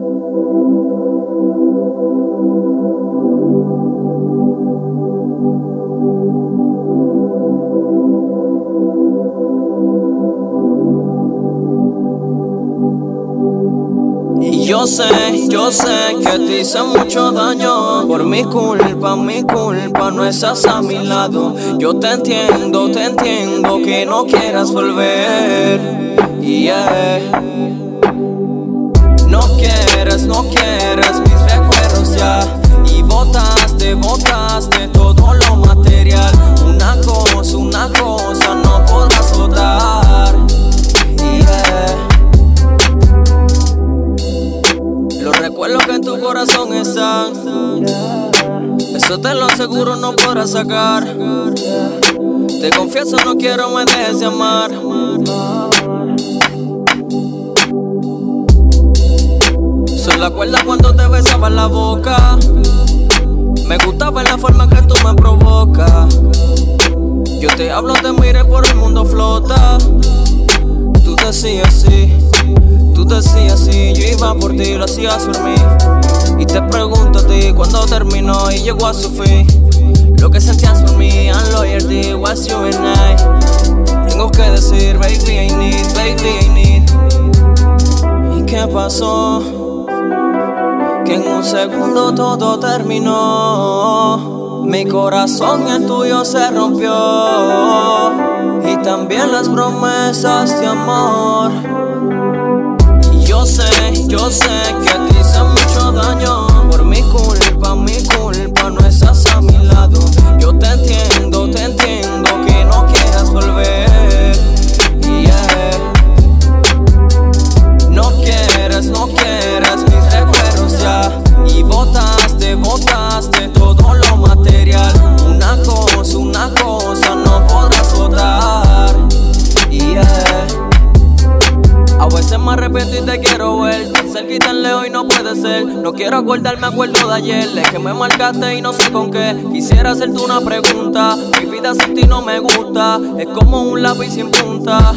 Y yo sé que te hice mucho daño. Por mi culpa no estás a mi lado. Yo te entiendo que no quieras volver. Yeah. No quieres mis recuerdos ya. Y botaste todo lo material. Una cosa no podrás botar. Yeah. Los recuerdos que en tu corazón están, eso te lo aseguro no podrás sacar. Te confieso no quiero me dejes de amar. Solo acuerda cuando te besaba en la boca. Me gustaba la forma que tú me provocas. Yo te hablo, te miré por el mundo flota. Tú decías sí, yo iba por ti, lo hacías por mí. Y te pregunto a ti, ¿cuándo terminó y llegó a su fin? Lo que sentías por mí, and loyalty, was you and I. Tengo que decir, baby, I need. ¿Y qué pasó? Que en un segundo todo terminó. Mi corazón y el tuyo se rompió. Y también las promesas de amor. Yo sé que te hice mucho daño. Por mi culpa no estás a mi lado. Yo te entiendo que no quieras volver. Yeah. No quieres mis recuerdos ya. Y botaste todo lo material. Una cosa no podrás botar. Yeah. A veces me arrepiento y te quiero ver. Cerquita tan lejos y no puede ser. No quiero acordarme, acuerdo de ayer. Es que me marcaste y no sé con qué. Quisiera hacerte una pregunta. Mi vida sin ti no me gusta. Es como un lápiz sin punta.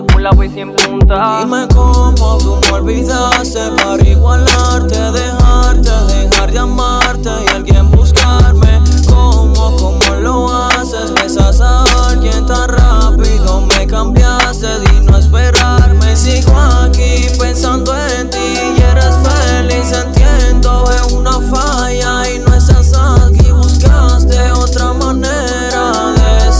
Dime cómo tú me olvidaste para igualarte, dejar de amarte y alguien buscarme. ¿Cómo lo haces? Besas a alguien tan rápido. Me cambiaste de no esperarme. Sigo aquí pensando en ti y eres feliz. Entiendo, es una falla y no estás aquí. Buscaste otra manera de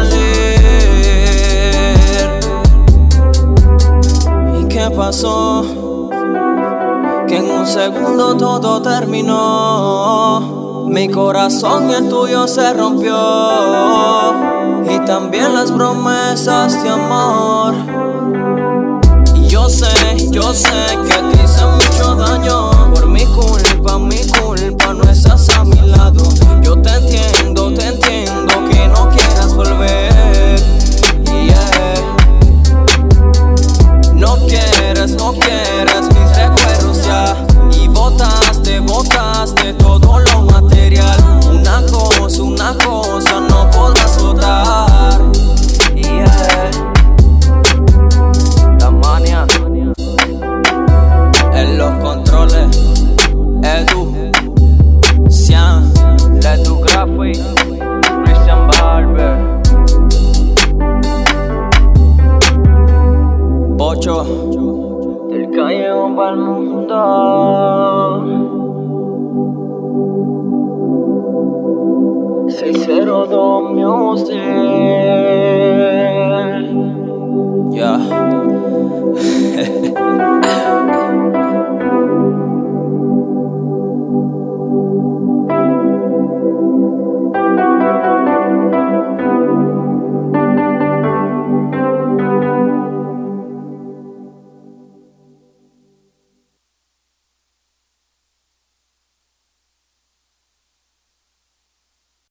salir. ¿Y qué pasó? Que en un segundo todo terminó. Mi corazón y el tuyo se rompió. Y también las promesas de amor. Y yo sé que te hice mucho daño. Por mi culpa no estás a mi lado. Yo te entiendo que no quieras volver. Yeah. No quieres mis recuerdos ya. Y botaste todo lo material. Una cosa no podrás botar. Yeah. La mania en los controles. Edu, Cian, Ledu Graphic, Christian Barber, Pocho, del callejón pa'l mundo. 602 Music.